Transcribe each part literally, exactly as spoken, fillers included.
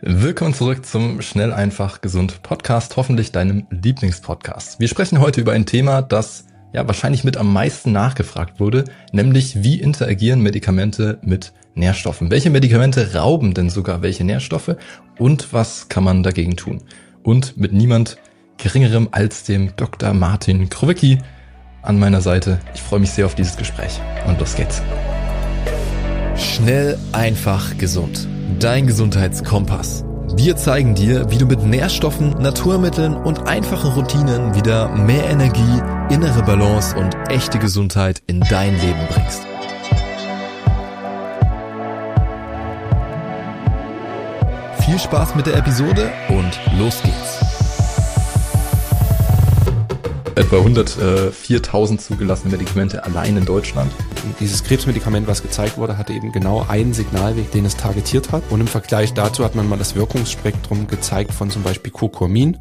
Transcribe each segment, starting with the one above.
Willkommen zurück zum Schnell, einfach, gesund Podcast, hoffentlich deinem Lieblingspodcast. Wir sprechen heute über ein Thema, das ja wahrscheinlich mit am meisten nachgefragt wurde, nämlich wie interagieren Medikamente mit Nährstoffen? Welche Medikamente rauben denn sogar welche Nährstoffe und was kann man dagegen tun? Und mit niemand geringerem als dem Doktor Martin Krowicki an meiner Seite. Ich freue mich sehr auf dieses Gespräch und los geht's. Schnell, einfach, gesund. Dein Gesundheitskompass. Wir zeigen dir, wie du mit Nährstoffen, Naturmitteln und einfachen Routinen wieder mehr Energie, innere Balance und echte Gesundheit in dein Leben bringst. Viel Spaß mit der Episode und los geht's. Etwa hundertviertausend zugelassene Medikamente allein in Deutschland. Dieses Krebsmedikament, was gezeigt wurde, hatte eben genau einen Signalweg, den es targetiert hat. Und im Vergleich dazu hat man mal das Wirkungsspektrum gezeigt von zum Beispiel Curcumin.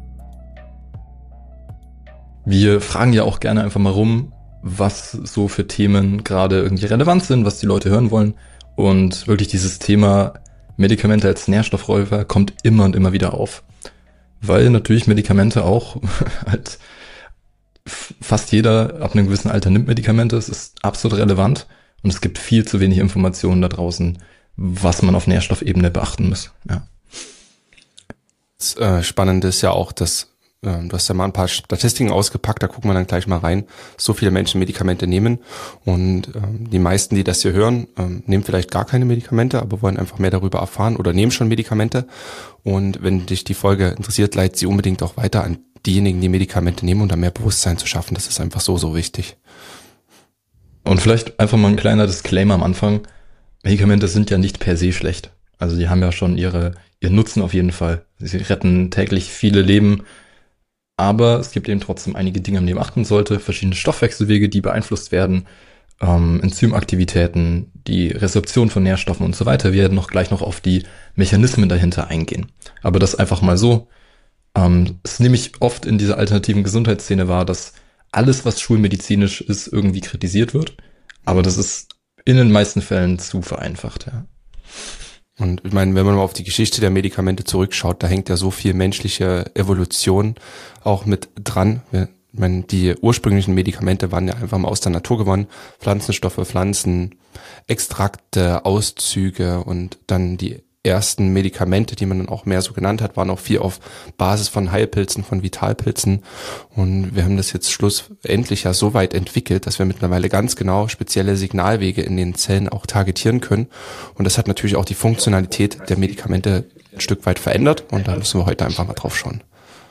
Wir fragen ja auch gerne einfach mal rum, was so für Themen gerade irgendwie relevant sind, was die Leute hören wollen. Und wirklich dieses Thema Medikamente als Nährstoffräuber kommt immer und immer wieder auf. Weil natürlich Medikamente auch halt fast jeder ab einem gewissen Alter nimmt Medikamente. Es ist absolut relevant und es gibt viel zu wenig Informationen da draußen, was man auf Nährstoffebene beachten muss. Ja. Das äh, Spannende ist ja auch, dass äh, du hast ja mal ein paar Statistiken ausgepackt, da gucken wir dann gleich mal rein. So viele Menschen Medikamente nehmen und ähm, die meisten, die das hier hören, ähm, nehmen vielleicht gar keine Medikamente, aber wollen einfach mehr darüber erfahren oder nehmen schon Medikamente. Und wenn dich die Folge interessiert, leitet sie unbedingt auch weiter an diejenigen, die Medikamente nehmen, um da mehr Bewusstsein zu schaffen. Das ist einfach so, so wichtig. Und vielleicht einfach mal ein kleiner Disclaimer am Anfang. Medikamente sind ja nicht per se schlecht. Also die haben ja schon ihre, ihren Nutzen auf jeden Fall. Sie retten täglich viele Leben. Aber es gibt eben trotzdem einige Dinge, an die man achten sollte. Verschiedene Stoffwechselwege, die beeinflusst werden. Ähm, Enzymaktivitäten, die Resorption von Nährstoffen und so weiter. Wir werden noch gleich noch auf die Mechanismen dahinter eingehen. Aber das einfach mal so. Ähm, es nehme ich oft in dieser alternativen Gesundheitsszene wahr, dass alles, was schulmedizinisch ist, irgendwie kritisiert wird. Aber das ist in den meisten Fällen zu vereinfacht, ja. Und ich meine, wenn man mal auf die Geschichte der Medikamente zurückschaut, da hängt ja so viel menschliche Evolution auch mit dran. Ich meine, die ursprünglichen Medikamente waren ja einfach mal aus der Natur gewonnen. Pflanzenstoffe, Pflanzen, Extrakte, Auszüge und dann die ersten Medikamente, die man dann auch mehr so genannt hat, waren auch viel auf Basis von Heilpilzen, von Vitalpilzen. Und wir haben das jetzt schlussendlich ja so weit entwickelt, dass wir mittlerweile ganz genau spezielle Signalwege in den Zellen auch targetieren können. Und das hat natürlich auch die Funktionalität der Medikamente ein Stück weit verändert. Und da müssen wir heute einfach mal drauf schauen.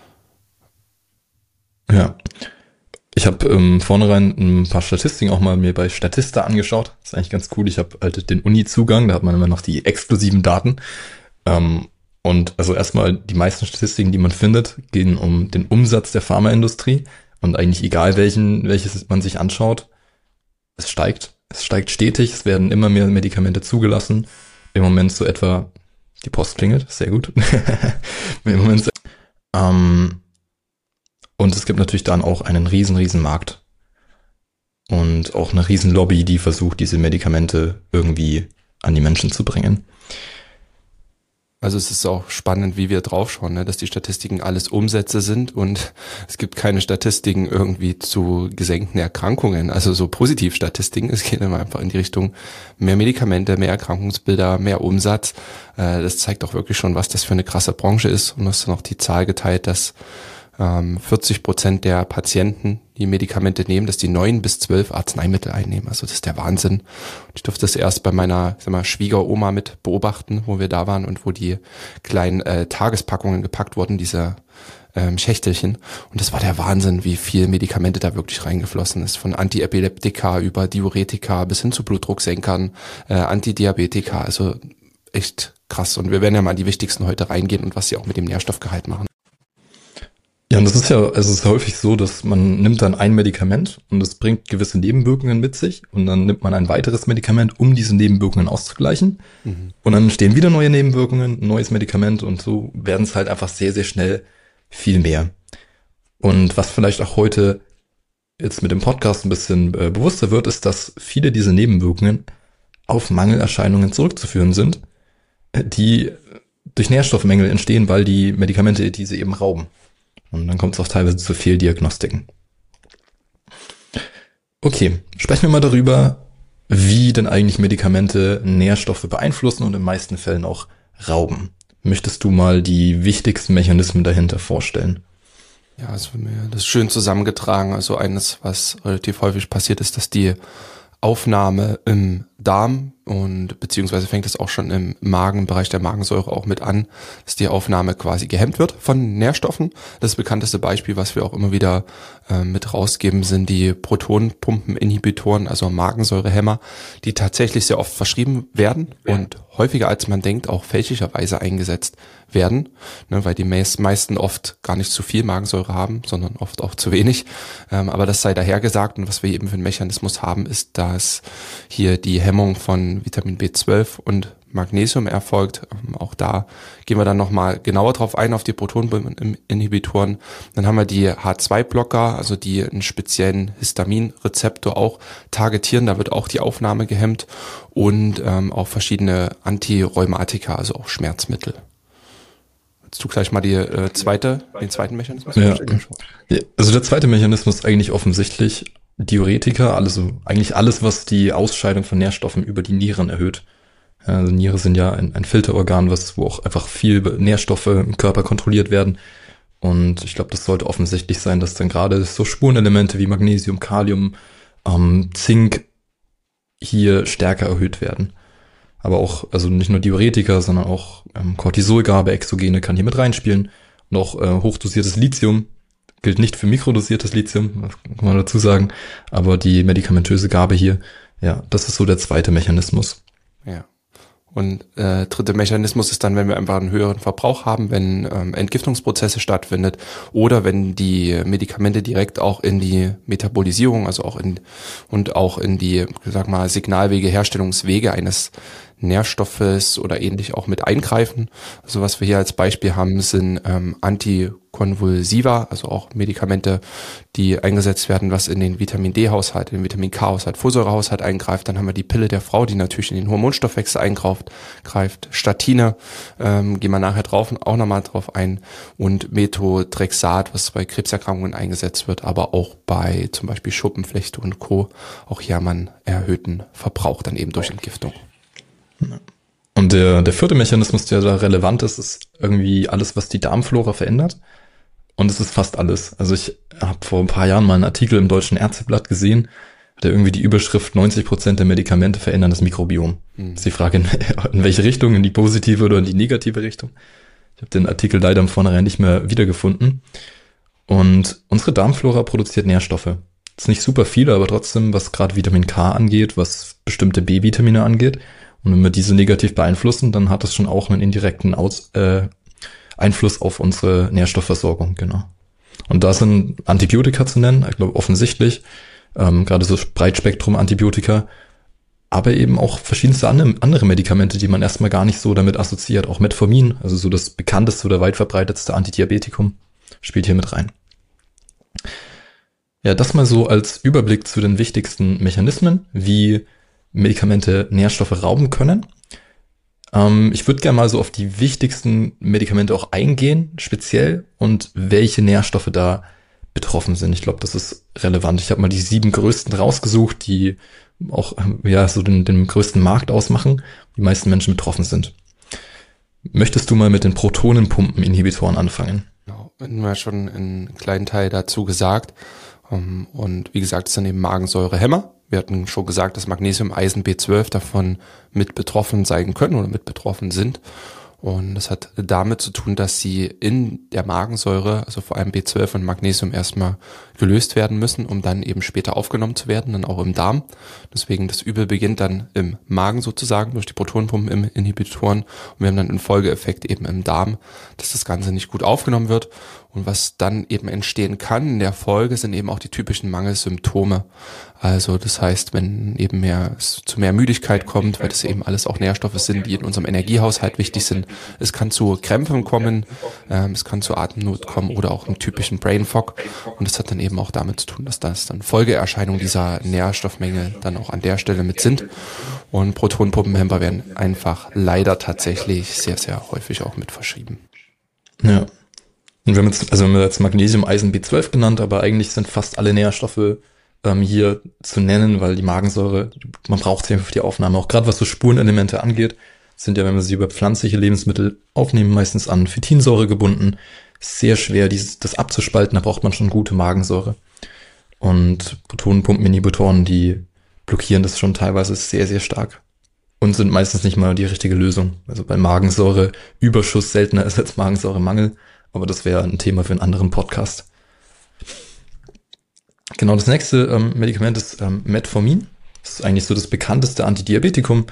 Ja. Ich habe ähm, vornherein ein paar Statistiken auch mal mir bei Statista angeschaut. Das ist eigentlich ganz cool. Ich habe halt den Uni-Zugang, da hat man immer noch die exklusiven Daten. Ähm, und also erstmal die meisten Statistiken, die man findet, gehen um den Umsatz der Pharmaindustrie. Und eigentlich egal welchen, welches man sich anschaut, es steigt. Es steigt stetig, es werden immer mehr Medikamente zugelassen. Im Moment so etwa, die Post klingelt, sehr gut. Im Moment so, ähm, Und es gibt natürlich dann auch einen riesen, riesen Markt und auch eine riesen Lobby, die versucht, diese Medikamente irgendwie an die Menschen zu bringen. Also es ist auch spannend, wie wir draufschauen, ne? Dass die Statistiken alles Umsätze sind und es gibt keine Statistiken irgendwie zu gesenkten Erkrankungen, also so Positivstatistiken. Es geht immer einfach in die Richtung mehr Medikamente, mehr Erkrankungsbilder, mehr Umsatz. Das zeigt auch wirklich schon, was das für eine krasse Branche ist. Und du hast dann noch die Zahl geteilt, dass vierzig Prozent der Patienten, die Medikamente nehmen, dass die neun bis zwölf Arzneimittel einnehmen. Also das ist der Wahnsinn. Und ich durfte das erst bei meiner, sag mal, Schwiegeroma mit beobachten, wo wir da waren und wo die kleinen äh, Tagespackungen gepackt wurden, diese ähm, Schächtelchen. Und das war der Wahnsinn, wie viel Medikamente da wirklich reingeflossen ist. Von Antiepileptika über Diuretika bis hin zu Blutdrucksenkern, äh, Antidiabetika. Also echt krass. Und wir werden ja mal an die wichtigsten heute reingehen und was sie auch mit dem Nährstoffgehalt machen. Ja, und das ist ja, also es ist häufig so, dass man nimmt dann ein Medikament und es bringt gewisse Nebenwirkungen mit sich und dann nimmt man ein weiteres Medikament, um diese Nebenwirkungen auszugleichen. Mhm. Und dann entstehen wieder neue Nebenwirkungen, ein neues Medikament und so werden es halt einfach sehr, sehr schnell viel mehr. Und was vielleicht auch heute jetzt mit dem Podcast ein bisschen äh, bewusster wird, ist, dass viele dieser Nebenwirkungen auf Mangelerscheinungen zurückzuführen sind, die durch Nährstoffmängel entstehen, weil die Medikamente diese eben rauben. Und dann kommt es auch teilweise zu Fehldiagnostiken. Okay, sprechen wir mal darüber, wie denn eigentlich Medikamente Nährstoffe beeinflussen und in den meisten Fällen auch rauben. Möchtest du mal die wichtigsten Mechanismen dahinter vorstellen? Ja, es wird mir das schön zusammengetragen. Also eines, was relativ häufig passiert, ist, dass die Aufnahme im Darm und beziehungsweise fängt es auch schon im Magen, im Bereich der Magensäure auch mit an, dass die Aufnahme quasi gehemmt wird von Nährstoffen. Das bekannteste Beispiel, was wir auch immer wieder äh, mit rausgeben, sind die Protonpumpeninhibitoren, also Magensäurehämmer, die tatsächlich sehr oft verschrieben werden und häufiger als man denkt auch fälschlicherweise eingesetzt werden, ne, weil die meist, meisten oft gar nicht zu viel Magensäure haben, sondern oft auch zu wenig. Ähm, aber das sei dahergesagt, und was wir eben für einen Mechanismus haben, ist, dass hier die Hemmung von Vitamin B zwölf und Magnesium erfolgt. Ähm, auch da gehen wir dann nochmal genauer drauf ein, auf die Protonpumpeninhibitoren. Dann haben wir die H zwei Blocker, also die einen speziellen Histaminrezeptor auch targetieren. Da wird auch die Aufnahme gehemmt und ähm, auch verschiedene Antirheumatika, also auch Schmerzmittel. Willst du gleich mal die äh, zweite, den zweiten Mechanismus ja. ja. Also der zweite Mechanismus ist eigentlich offensichtlich Diuretika, also eigentlich alles, was die Ausscheidung von Nährstoffen über die Nieren erhöht. Also Niere sind ja ein, ein Filterorgan, was wo auch einfach viel Nährstoffe im Körper kontrolliert werden. Und ich glaube, das sollte offensichtlich sein, dass dann gerade so Spurenelemente wie Magnesium, Kalium, ähm, Zink hier stärker erhöht werden. Aber auch, also nicht nur Diuretika, sondern auch ähm, Cortisolgabe, Exogene kann hier mit reinspielen. Und auch äh, hochdosiertes Lithium gilt nicht für mikrodosiertes Lithium, das kann man dazu sagen. Aber die medikamentöse Gabe hier, ja, das ist so der zweite Mechanismus. Ja. Und äh, dritter Mechanismus ist dann, wenn wir einfach einen höheren Verbrauch haben, wenn ähm, Entgiftungsprozesse stattfindet oder wenn die Medikamente direkt auch in die Metabolisierung, also auch in und auch in die, sag mal, Signalwege, Herstellungswege eines Nährstoffes oder ähnlich auch mit eingreifen. Also was wir hier als Beispiel haben, sind ähm, Antikonvulsiva, also auch Medikamente, die eingesetzt werden, was in den Vitamin-D-Haushalt, in den Vitamin-K-Haushalt, Folsäurehaushalt eingreift. Dann haben wir die Pille der Frau, die natürlich in den Hormonstoffwechsel eingreift, greift. Statine, ähm, gehen wir nachher drauf, auch nochmal drauf ein. Und Methotrexat, was bei Krebserkrankungen eingesetzt wird, aber auch bei zum Beispiel Schuppenflechte und Co. Auch hier haben wir einen erhöhten Verbrauch dann eben durch Entgiftung. Und der, der vierte Mechanismus, der da relevant ist, ist irgendwie alles, was die Darmflora verändert. Und es ist fast alles. Also ich habe vor ein paar Jahren mal einen Artikel im Deutschen Ärzteblatt gesehen, der irgendwie die Überschrift neunzig Prozent der Medikamente verändern das Mikrobiom. Mhm. Das ist die Frage, in, in welche Richtung, in die positive oder in die negative Richtung. Ich habe den Artikel leider im Vornherein nicht mehr wiedergefunden. Und unsere Darmflora produziert Nährstoffe. Das ist nicht super viele, aber trotzdem, was gerade Vitamin K angeht, was bestimmte B-Vitamine angeht. Und wenn wir diese negativ beeinflussen, dann hat das schon auch einen indirekten Aus, äh, Einfluss auf unsere Nährstoffversorgung, genau. Und da sind Antibiotika zu nennen, ich glaube offensichtlich, ähm, gerade so Breitspektrum-Antibiotika, aber eben auch verschiedenste andere Medikamente, die man erstmal gar nicht so damit assoziiert. Auch Metformin, also so das bekannteste oder weit verbreitetste Antidiabetikum, spielt hier mit rein. Ja, das mal so als Überblick zu den wichtigsten Mechanismen, wie Medikamente Nährstoffe rauben können. Ähm, ich würde gerne mal so auf die wichtigsten Medikamente auch eingehen, speziell, und welche Nährstoffe da betroffen sind. Ich glaube, das ist relevant. Ich habe mal die sieben größten rausgesucht, die auch ja so den, den größten Markt ausmachen, die meisten Menschen betroffen sind. Möchtest du mal mit den Protonenpumpeninhibitoren anfangen? Genau, wir haben schon einen kleinen Teil dazu gesagt. Und wie gesagt, es sind eben Magensäurehämmer. Wir hatten schon gesagt, dass Magnesium, Eisen, B zwölf davon mit betroffen sein können oder mit betroffen sind. Und das hat damit zu tun, dass sie in der Magensäure, also vor allem B zwölf und Magnesium, erstmal gelöst werden müssen, um dann eben später aufgenommen zu werden, dann auch im Darm. Deswegen das Übel beginnt dann im Magen sozusagen durch die Protonpumpeninhibitoren. Und wir haben dann einen Folgeeffekt eben im Darm, dass das Ganze nicht gut aufgenommen wird. Und was dann eben entstehen kann in der Folge, sind eben auch die typischen Mangelsymptome. Also das heißt, wenn eben mehr es zu mehr Müdigkeit kommt, weil das eben alles auch Nährstoffe sind, die in unserem Energiehaushalt wichtig sind, Es kann zu Krämpfen kommen, ähm, es kann zu Atemnot kommen oder auch einem typischen Brain Fog. Und das hat dann eben auch damit zu tun, dass das dann Folgeerscheinungen dieser Nährstoffmenge dann auch an der Stelle mit sind. Und Protonenpumpenhemmer werden einfach leider tatsächlich sehr, sehr häufig auch mit verschrieben. Ja. Und wir haben jetzt, also wir haben jetzt Magnesium, Eisen, B zwölf genannt, aber eigentlich sind fast alle Nährstoffe ähm, hier zu nennen, weil die Magensäure, man braucht sie für die Aufnahme. Auch gerade was so Spurenelemente angeht, sind ja, wenn wir sie über pflanzliche Lebensmittel aufnehmen, meistens an Phytinsäure gebunden. Sehr schwer, dieses, das abzuspalten, da braucht man schon gute Magensäure. Und Protonenpumpen-Inhibitoren, die blockieren das schon teilweise sehr, sehr stark. Und sind meistens nicht mal die richtige Lösung. Also bei Magensäureüberschuss seltener ist als Magensäuremangel. Aber das wäre ein Thema für einen anderen Podcast. Genau, das nächste ähm, Medikament ist ähm, Metformin. Das ist eigentlich so das bekannteste Antidiabetikum.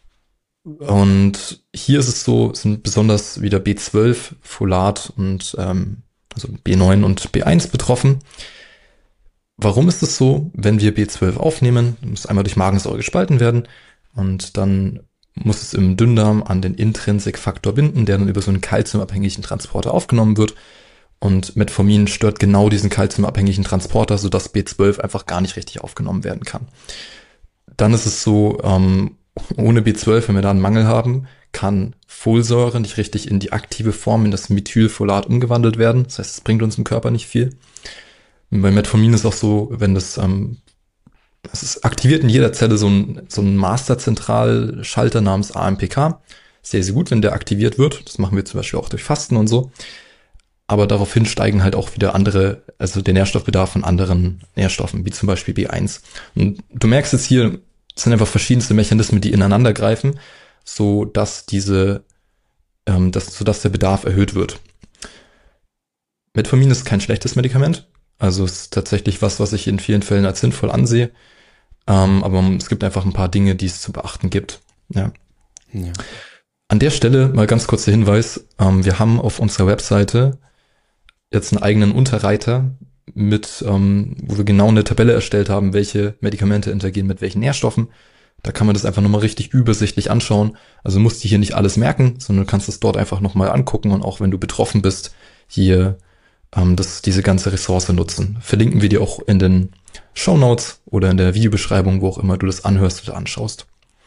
Und hier ist es so, sind besonders wieder B zwölf, Folat und ähm, also B neun und B eins betroffen. Warum ist es so? Wenn wir B zwölf aufnehmen, muss einmal durch Magensäure gespalten werden und dann muss es im Dünndarm an den Intrinsikfaktor binden, der dann über so einen kalziumabhängigen Transporter aufgenommen wird. Und Metformin stört genau diesen kalziumabhängigen Transporter, sodass B zwölf einfach gar nicht richtig aufgenommen werden kann. Dann ist es so, ähm, ohne B zwölf, wenn wir da einen Mangel haben, kann Folsäure nicht richtig in die aktive Form, in das Methylfolat umgewandelt werden. Das heißt, es bringt uns im Körper nicht viel. Und bei Metformin ist auch so, wenn das ähm, es ist aktiviert in jeder Zelle so ein, so ein Masterzentralschalter namens A M P K. Sehr, sehr gut, wenn der aktiviert wird. Das machen wir zum Beispiel auch durch Fasten und so. Aber daraufhin steigen halt auch wieder andere, also der Nährstoffbedarf von anderen Nährstoffen, wie zum Beispiel B eins. Und du merkst jetzt hier, es sind einfach verschiedenste Mechanismen, die ineinander greifen, so dass diese, ähm, dass, so dass der Bedarf erhöht wird. Metformin ist kein schlechtes Medikament. Also es ist tatsächlich was, was ich in vielen Fällen als sinnvoll ansehe. Ähm, aber es gibt einfach ein paar Dinge, die es zu beachten gibt. Ja. Ja. An der Stelle mal ganz kurz der Hinweis. Ähm, wir haben auf unserer Webseite jetzt einen eigenen Unterreiter mit, ähm, wo wir genau eine Tabelle erstellt haben, welche Medikamente interagieren mit welchen Nährstoffen. Da kann man das einfach nochmal richtig übersichtlich anschauen. Also musst du hier nicht alles merken, sondern du kannst es dort einfach nochmal angucken und auch wenn du betroffen bist, hier das, diese ganze Ressource nutzen. Verlinken wir dir auch in den Shownotes oder in der Videobeschreibung, wo auch immer du das anhörst oder anschaust.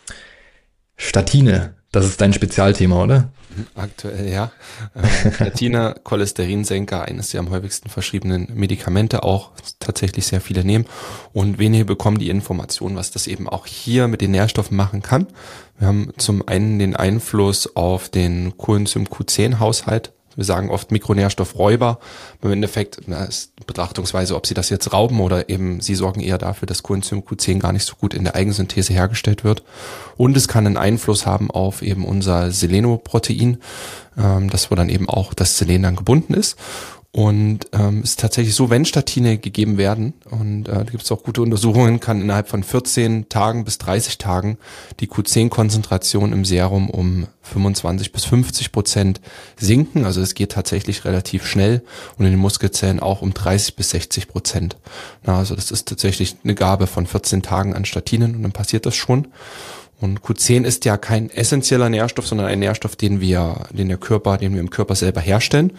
Statine, das ist dein Spezialthema, oder? Aktuell, ja. Ähm, Statine, Cholesterinsenker, eines der am häufigsten verschriebenen Medikamente, auch tatsächlich sehr viele nehmen. Und wenige bekommen die Information, was das eben auch hier mit den Nährstoffen machen kann. Wir haben zum einen den Einfluss auf den Coenzym Q zehn Haushalt. Wir sagen oft Mikronährstoffräuber. Im Endeffekt na, ist die Betrachtungsweise, ob sie das jetzt rauben oder eben sie sorgen eher dafür, dass Coenzym Q zehn gar nicht so gut in der Eigensynthese hergestellt wird. Und es kann einen Einfluss haben auf eben unser Selenoprotein, ähm, das wo dann eben auch das Selen dann gebunden ist. Und ähm, ist tatsächlich so, wenn Statine gegeben werden, und äh, da gibt es auch gute Untersuchungen, kann innerhalb von vierzehn Tagen bis dreißig Tagen die Q zehn Konzentration im Serum um fünfundzwanzig bis fünfzig Prozent sinken. Also es geht tatsächlich relativ schnell und in den Muskelzellen auch um dreißig bis sechzig Prozent. Na, also das ist tatsächlich eine Gabe von vierzehn Tagen an Statinen und dann passiert das schon. Und Q zehn ist ja kein essentieller Nährstoff, sondern ein Nährstoff, den wir, den der Körper, den wir im Körper selber herstellen.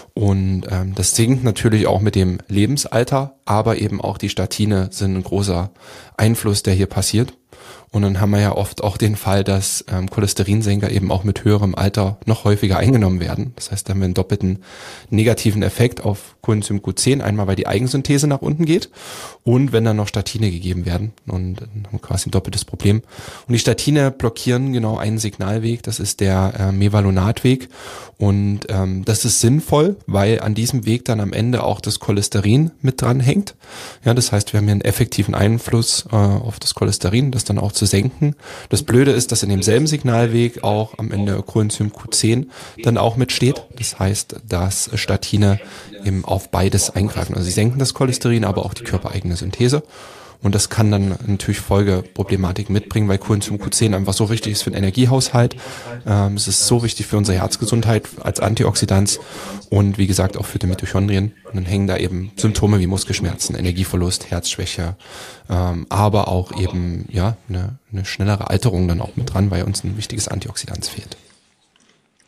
Und ähm, das sinkt natürlich auch mit dem Lebensalter, aber eben auch die Statine sind ein großer Einfluss, der hier passiert. Und dann haben wir ja oft auch den Fall, dass ähm, Cholesterinsenker eben auch mit höherem Alter noch häufiger eingenommen werden. Das heißt, da haben wir einen doppelten negativen Effekt auf Coenzym Q zehn. Einmal, weil die Eigensynthese nach unten geht und wenn dann noch Statine gegeben werden. Und dann haben wir quasi ein doppeltes Problem. Und die Statine blockieren genau einen Signalweg. Das ist der äh, Mevalonatweg. Und ähm, das ist sinnvoll, weil an diesem Weg dann am Ende auch das Cholesterin mit dran hängt. Ja, das heißt, wir haben hier einen effektiven Einfluss äh, auf das Cholesterin, das dann auch zu senken. Das Blöde ist, dass in demselben Signalweg auch am Ende Coenzym Q zehn dann auch mitsteht. Das heißt, dass Statine eben auf beides eingreifen. Also sie senken das Cholesterin, aber auch die körpereigene Synthese. Und das kann dann natürlich Folgeproblematiken mitbringen, weil Coenzym Q zehn einfach so wichtig ist für den Energiehaushalt. Ähm, es ist so wichtig für unsere Herzgesundheit als Antioxidant und wie gesagt auch für die Mitochondrien. Und dann hängen da eben Symptome wie Muskelschmerzen, Energieverlust, Herzschwäche, ähm, aber auch eben ja eine, eine schnellere Alterung dann auch mit dran, weil uns ein wichtiges Antioxidant fehlt.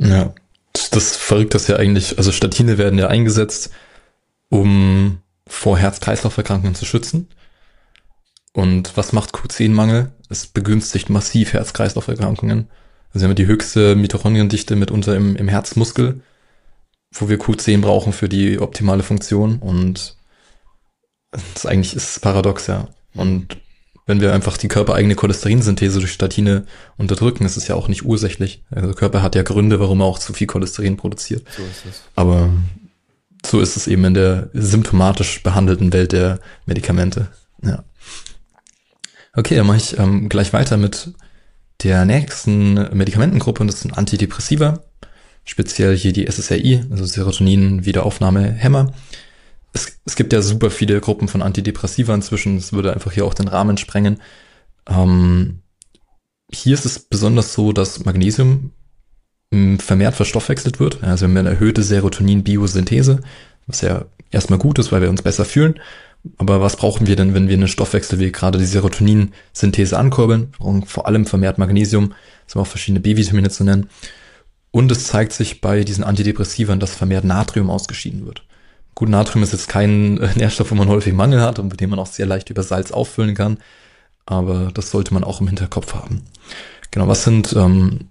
Ja, das Verrückte ist ja eigentlich, also Statine werden ja eingesetzt, um vor Herz-Kreislauf-Erkrankungen zu schützen. Und was macht Q zehn Mangel? Es begünstigt massiv Herz-Kreislauf-Erkrankungen. Also wir haben die höchste Mitochondriendichte mitunter im, im Herzmuskel, wo wir Q zehn brauchen für die optimale Funktion. Und das ist eigentlich ist es paradox, ja. Und wenn wir einfach die körpereigene Cholesterinsynthese durch Statine unterdrücken, ist es ja auch nicht ursächlich. Also der Körper hat ja Gründe, warum er auch zu viel Cholesterin produziert. So ist es. Aber so ist es eben in der symptomatisch behandelten Welt der Medikamente. Ja. Okay, dann mache ich ähm, gleich weiter mit der nächsten Medikamentengruppe, und das sind Antidepressiva, speziell hier die S S R I, also Serotonin-Wiederaufnahmehemmer. Es, es gibt ja super viele Gruppen von Antidepressiva inzwischen, das würde einfach hier auch den Rahmen sprengen. Ähm, hier ist es besonders so, dass Magnesium vermehrt verstoffwechselt wird, also wir haben eine erhöhte Serotonin-Biosynthese, was ja erstmal gut ist, weil wir uns besser fühlen. Aber was brauchen wir denn, wenn wir einen Stoffwechsel wie gerade die Serotonin-Synthese ankurbeln? Wir brauchen vor allem vermehrt Magnesium, das sind auch verschiedene B-Vitamine zu nennen. Und es zeigt sich bei diesen Antidepressivern, dass vermehrt Natrium ausgeschieden wird. Gut, Natrium ist jetzt kein Nährstoff, wo man häufig Mangel hat und mit dem man auch sehr leicht über Salz auffüllen kann. Aber das sollte man auch im Hinterkopf haben. Genau, was sind, ähm,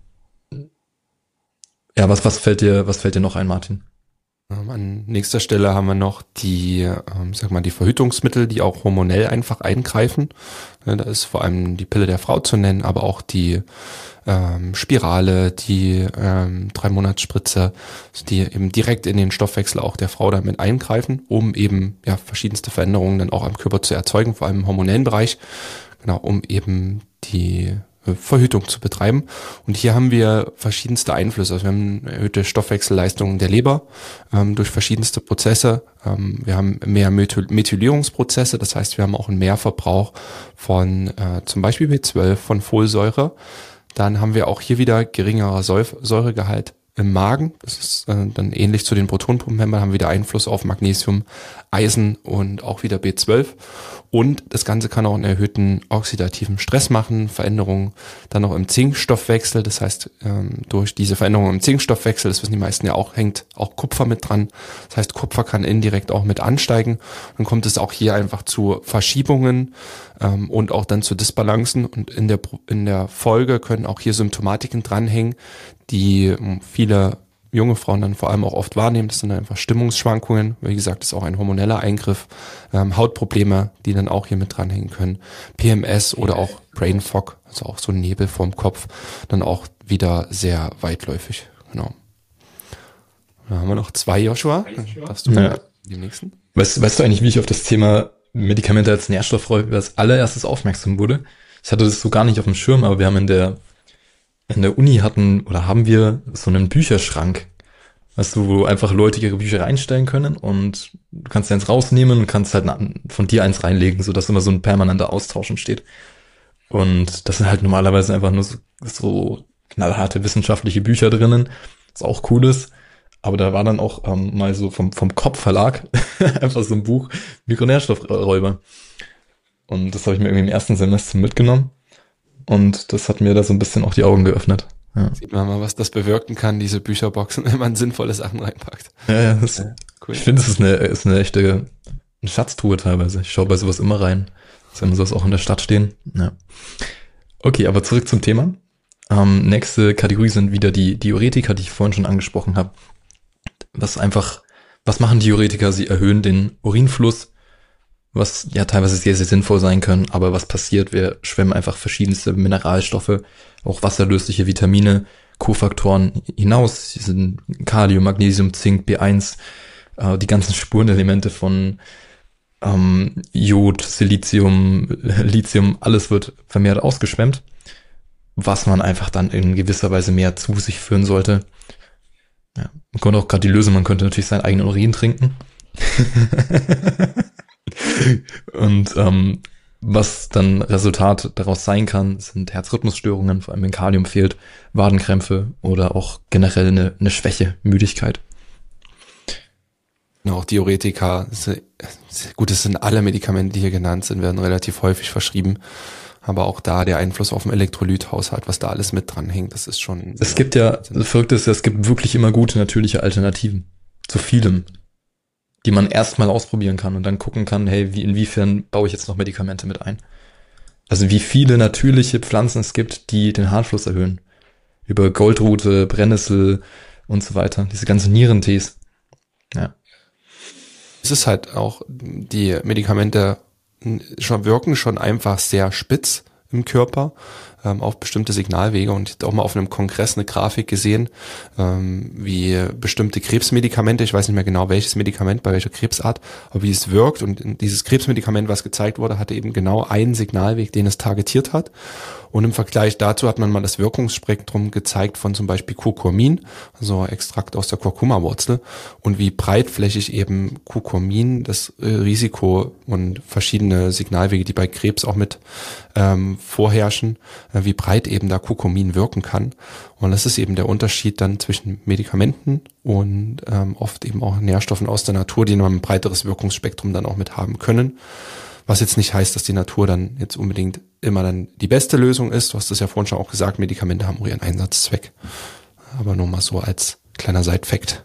ja, was, was fällt dir, was fällt dir noch ein, Martin? An nächster Stelle haben wir noch die, ähm, sag mal, die Verhütungsmittel, die auch hormonell einfach eingreifen. Ja, da ist vor allem die Pille der Frau zu nennen, aber auch die ähm, Spirale, die ähm, Drei-Monats-Spritze, die eben direkt in den Stoffwechsel auch der Frau damit eingreifen, um eben ja verschiedenste Veränderungen dann auch am Körper zu erzeugen, vor allem im hormonellen Bereich, genau, um eben die Verhütung zu betreiben. Und hier haben wir verschiedenste Einflüsse. Also wir haben eine erhöhte Stoffwechselleistung der Leber ähm, durch verschiedenste Prozesse. Ähm, wir haben mehr Methyl- Methylierungsprozesse, das heißt, wir haben auch einen Mehrverbrauch von äh, zum Beispiel B zwölf, von Folsäure. Dann haben wir auch hier wieder geringerer Säure- Säuregehalt im Magen. Das ist äh, dann ähnlich zu den Protonpumpenhemmern, haben wieder Einfluss auf Magnesium, Eisen und auch wieder B zwölf. Und das Ganze kann auch einen erhöhten oxidativen Stress machen, Veränderungen dann noch im Zinkstoffwechsel. Das heißt, ähm, durch diese Veränderungen im Zinkstoffwechsel, das wissen die meisten ja auch, hängt auch Kupfer mit dran. Das heißt, Kupfer kann indirekt auch mit ansteigen. Dann kommt es auch hier einfach zu Verschiebungen ähm, und auch dann zu Disbalancen. Und in der, in der Folge können auch hier Symptomatiken dranhängen, die ähm, viele junge Frauen dann vor allem auch oft wahrnehmen. Das sind einfach Stimmungsschwankungen. Wie gesagt, das ist auch ein hormoneller Eingriff. Ähm, Hautprobleme, die dann auch hier mit dranhängen können. P M S oder auch Brain Fog, also auch so Nebel vorm Kopf, dann auch wieder sehr weitläufig. Genau. Da haben wir noch zwei, Joshua. Darfst du Ja. die nächsten? Weißt, weißt du eigentlich, wie ich auf das Thema Medikamente als Nährstoffräuber als allererstes aufmerksam wurde? Ich hatte das so gar nicht auf dem Schirm, aber wir haben in der in der Uni hatten oder haben wir so einen Bücherschrank, weißt du, wo einfach Leute ihre Bücher reinstellen können und du kannst eins rausnehmen und kannst halt von dir eins reinlegen, sodass immer so ein permanenter Austausch entsteht. Und das sind halt normalerweise einfach nur so, so knallharte wissenschaftliche Bücher drinnen, was auch cool ist. Aber da war dann auch ähm, mal so vom vom Kopf-Verlag einfach so ein Buch Mikronährstoffräuber. Und das habe ich mir irgendwie im ersten Semester mitgenommen. Und das hat mir da so ein bisschen auch die Augen geöffnet. Ja. Sieht man mal, was das bewirken kann, diese Bücherboxen, wenn man sinnvolle Sachen reinpackt. Ja, ja, das, Ja, cool. Ich finde, es ist eine, ist eine echte eine Schatztruhe teilweise. Ich schaue bei sowas immer rein. Wenn sowas auch in der Stadt stehen. Ja. Okay, aber zurück zum Thema. Ähm, nächste Kategorie sind wieder die Diuretika, die ich vorhin schon angesprochen habe. Was einfach, was machen Diuretika? Sie erhöhen den Urinfluss, was ja teilweise sehr, sehr sinnvoll sein können, aber was passiert? Wir schwemmen einfach verschiedenste Mineralstoffe, auch wasserlösliche Vitamine, Kofaktoren hinaus. Hier sind Kalium, Magnesium, Zink, B eins, äh, die ganzen Spurenelemente von ähm, Jod, Silizium, Lithium, alles wird vermehrt ausgeschwemmt, was man einfach dann in gewisser Weise mehr zu sich führen sollte. Ja, man könnte auch gerade die Lösung, man könnte natürlich seinen eigenen Urin trinken. Und ähm, was dann Resultat daraus sein kann, sind Herzrhythmusstörungen, vor allem wenn Kalium fehlt, Wadenkrämpfe oder auch generell eine, eine Schwäche, Müdigkeit. Ja, auch Diuretika, gut, es sind alle Medikamente, die hier genannt sind, werden relativ häufig verschrieben. aber auch da der Einfluss auf den Elektrolythaushalt, was da alles mit dranhängt, das ist schon... Es gibt ja, das Verrückte ist, es gibt wirklich immer gute natürliche Alternativen zu vielem, die man erstmal ausprobieren kann und dann gucken kann, hey, wie inwiefern baue ich jetzt noch Medikamente mit ein? Also wie viele natürliche Pflanzen es gibt, die den Harnfluss erhöhen. Über Goldrute, Brennnessel und so weiter. Diese ganzen Nierentees. Ja. Es ist halt auch, die Medikamente schon wirken schon einfach sehr spitz im Körper ähm, auf bestimmte Signalwege, und ich habe auch mal auf einem Kongress eine Grafik gesehen, ähm, wie bestimmte Krebsmedikamente, ich weiß nicht mehr genau welches Medikament bei welcher Krebsart, aber wie es wirkt, und dieses Krebsmedikament, was gezeigt wurde, hatte eben genau einen Signalweg, den es targetiert hat, und im Vergleich dazu hat man mal das Wirkungsspektrum gezeigt von zum Beispiel Curcumin, also Extrakt aus der Kurkuma-Wurzel, und wie breitflächig eben Curcumin das äh, Risiko und verschiedene Signalwege, die bei Krebs auch mit ähm, vorherrschen, äh, wie breit eben da Curcumin wirken kann. Und das ist eben der Unterschied dann zwischen Medikamenten und ähm, oft eben auch Nährstoffen aus der Natur, die noch ein breiteres Wirkungsspektrum dann auch mit haben können. Was jetzt nicht heißt, dass die Natur dann jetzt unbedingt immer dann die beste Lösung ist. Du hast es ja vorhin schon auch gesagt, Medikamente haben auch ihren Einsatzzweck. Aber nur mal so als kleiner Side-Fact.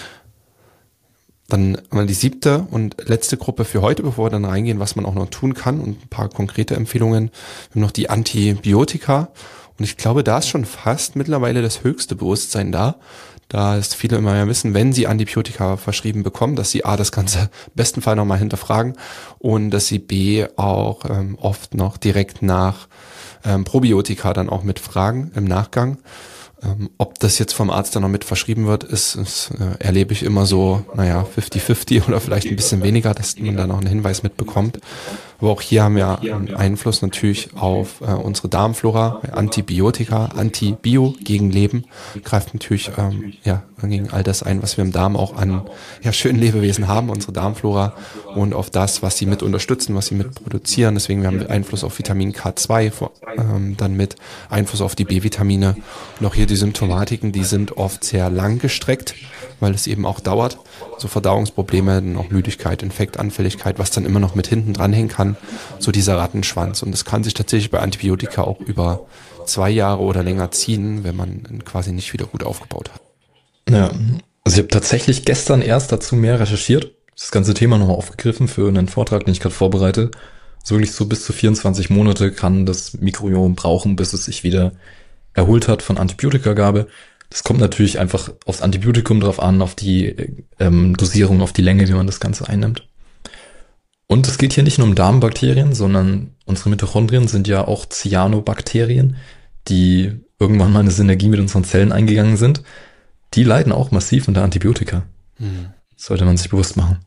Dann mal die siebte und letzte Gruppe für heute, bevor wir dann reingehen, was man auch noch tun kann, und ein paar konkrete Empfehlungen. Wir haben noch die Antibiotika, und ich glaube, da ist schon fast mittlerweile das höchste Bewusstsein da, da es viele immer ja wissen, wenn sie Antibiotika verschrieben bekommen, dass sie A, das Ganze im besten Fall nochmal hinterfragen, und dass sie B, auch ähm, oft noch direkt nach ähm, Probiotika dann auch mitfragen im Nachgang. Ähm, ob das jetzt vom Arzt dann noch mit verschrieben wird, ist, ist äh, erlebe ich immer so, naja, fifty fifty oder vielleicht ein bisschen weniger, dass man da noch einen Hinweis mitbekommt. Aber auch hier haben wir einen Einfluss natürlich auf äh, unsere Darmflora. Antibiotika, Antibio gegen Leben, greift natürlich ähm, ja gegen all das ein, was wir im Darm auch an ja schönen Lebewesen haben, unsere Darmflora, und auf das, was sie mit unterstützen, was sie mit produzieren. Deswegen wir haben Einfluss auf Vitamin K zwei, ähm, dann mit Einfluss auf die B-Vitamine. Und auch hier die Symptomatiken, die sind oft sehr lang gestreckt, weil es eben auch dauert. So Verdauungsprobleme, dann auch Müdigkeit, Infektanfälligkeit, was dann immer noch mit hinten dranhängen kann. So dieser Rattenschwanz. Und das kann sich tatsächlich bei Antibiotika auch über zwei Jahre oder länger ziehen, wenn man ihn quasi nicht wieder gut aufgebaut hat. Ja, also ich habe tatsächlich gestern erst dazu mehr recherchiert, das ganze Thema nochmal aufgegriffen für einen Vortrag, den ich gerade vorbereite. So wirklich so bis zu vierundzwanzig Monate kann das Mikrobiom brauchen, bis es sich wieder erholt hat von Antibiotikagabe. Das kommt natürlich einfach aufs Antibiotikum drauf an, auf die ähm, Dosierung, auf die Länge, wie man das Ganze einnimmt. Und es geht hier nicht nur um Darmbakterien, sondern unsere Mitochondrien sind ja auch Cyanobakterien, die irgendwann mal eine Synergie mit unseren Zellen eingegangen sind. Die leiden auch massiv unter Antibiotika. Hm. Das sollte man sich bewusst machen.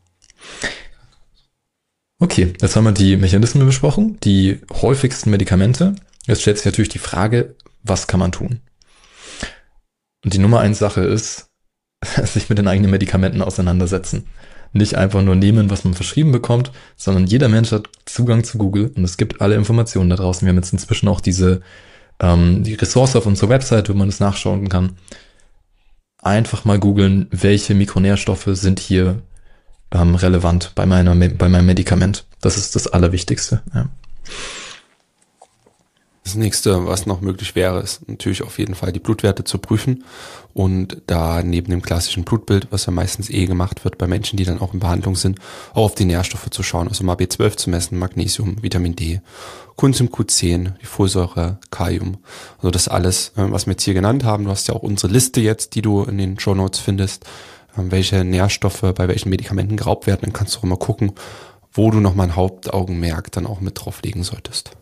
Okay, jetzt haben wir die Mechanismen besprochen, die häufigsten Medikamente. Jetzt stellt sich natürlich die Frage, was kann man tun? Und die Nummer eins Sache ist, sich mit den eigenen Medikamenten auseinandersetzen. Nicht einfach nur nehmen, was man verschrieben bekommt, sondern jeder Mensch hat Zugang zu Google und es gibt alle Informationen da draußen. Wir haben jetzt inzwischen auch diese ähm, die Ressource auf unserer Website, wo man das nachschauen kann. Einfach mal googeln, welche Mikronährstoffe sind hier ähm, relevant bei meiner bei meinem Medikament. Das ist das Allerwichtigste. Ja. Das nächste, was noch möglich wäre, ist natürlich auf jeden Fall die Blutwerte zu prüfen und da neben dem klassischen Blutbild, was ja meistens eh gemacht wird bei Menschen, die dann auch in Behandlung sind, auch auf die Nährstoffe zu schauen, also mal B zwölf zu messen, Magnesium, Vitamin D, Coenzym Q zehn, die Folsäure, Kalium, also das alles, was wir jetzt hier genannt haben. Du hast ja auch unsere Liste jetzt, die du in den Shownotes findest, welche Nährstoffe bei welchen Medikamenten geraubt werden, dann kannst du auch immer gucken, wo du nochmal ein Hauptaugenmerk dann auch mit drauflegen solltest.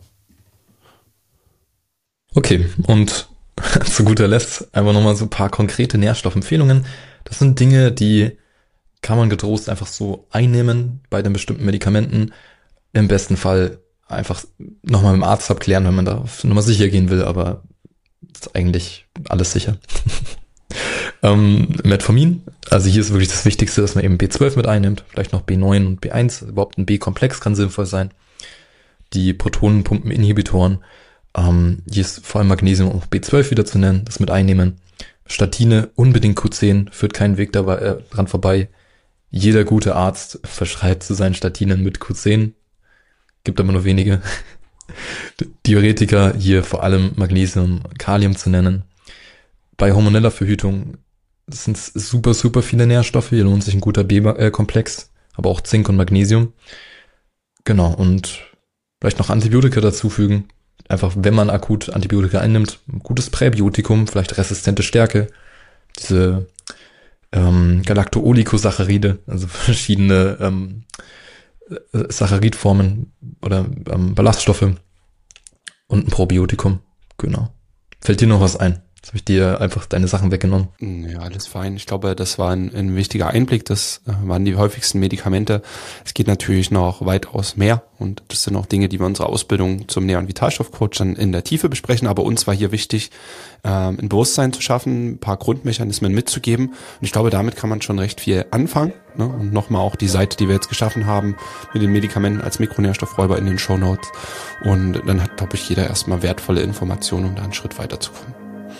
Okay, und zu guter Letzt einfach nochmal so ein paar konkrete Nährstoffempfehlungen. Das sind Dinge, die kann man getrost einfach so einnehmen bei den bestimmten Medikamenten. Im besten Fall einfach nochmal mit dem Arzt abklären, wenn man da nochmal sicher gehen will, aber ist eigentlich alles sicher. ähm, Metformin, also hier ist wirklich das Wichtigste, dass man eben B zwölf mit einnimmt, vielleicht noch B neun und B eins, überhaupt ein B-Komplex kann sinnvoll sein. Die Protonenpumpeninhibitoren, Ähm, hier ist vor allem Magnesium und B zwölf wieder zu nennen, das mit einnehmen. Statine, unbedingt Q zehn, führt keinen Weg dabei, äh, dran vorbei. Jeder gute Arzt verschreibt zu seinen Statinen mit Q zehn. Gibt aber nur wenige. Diuretika, hier vor allem Magnesium, Kalium zu nennen. Bei hormoneller Verhütung sind es super, super viele Nährstoffe. Hier lohnt sich ein guter B-Komplex, aber auch Zink und Magnesium. Genau, und vielleicht noch Antibiotika dazufügen. Einfach, wenn man akut Antibiotika einnimmt, ein gutes Präbiotikum, vielleicht resistente Stärke, diese ähm, Galacto-Oligosaccharide, also verschiedene ähm, Saccharidformen oder ähm, Ballaststoffe und ein Probiotikum. Genau. Fällt dir noch was ein? Jetzt habe ich dir einfach deine Sachen weggenommen. Ja, alles fein. Ich glaube, das war ein, ein wichtiger Einblick. Das waren die häufigsten Medikamente. Es geht natürlich noch weitaus mehr. Und das sind auch Dinge, die wir in unserer Ausbildung zum Nähr- und Vitalstoffcoach dann in der Tiefe besprechen. Aber uns war hier wichtig, ähm, ein Bewusstsein zu schaffen, ein paar Grundmechanismen mitzugeben. Und ich glaube, damit kann man schon recht viel anfangen. Ne? Und nochmal auch die Seite, die wir jetzt geschaffen haben, mit den Medikamenten als Mikronährstoffräuber in den Shownotes. Und dann hat, glaube ich, jeder erstmal wertvolle Informationen, um da einen Schritt weiterzukommen.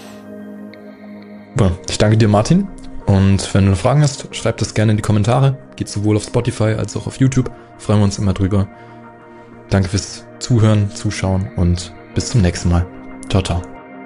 Ich danke dir, Martin. Und wenn du Fragen hast, schreib das gerne in die Kommentare. Geht sowohl auf Spotify als auch auf YouTube. Freuen wir uns immer drüber. Danke fürs Zuhören, Zuschauen und bis zum nächsten Mal. Ciao, ciao.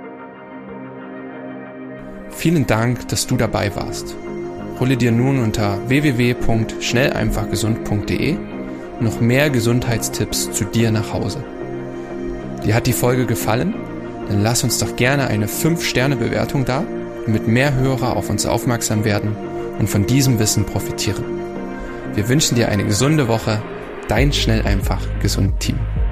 Vielen Dank, dass du dabei warst. Hole dir nun unter w w w punkt schnell einfach gesund punkt d e noch mehr Gesundheitstipps zu dir nach Hause. Dir hat die Folge gefallen? Dann lass uns doch gerne eine fünf Sterne Bewertung da, damit mehr Hörer auf uns aufmerksam werden und von diesem Wissen profitieren. Wir wünschen dir eine gesunde Woche. Dein Schnell einfach gesund Team.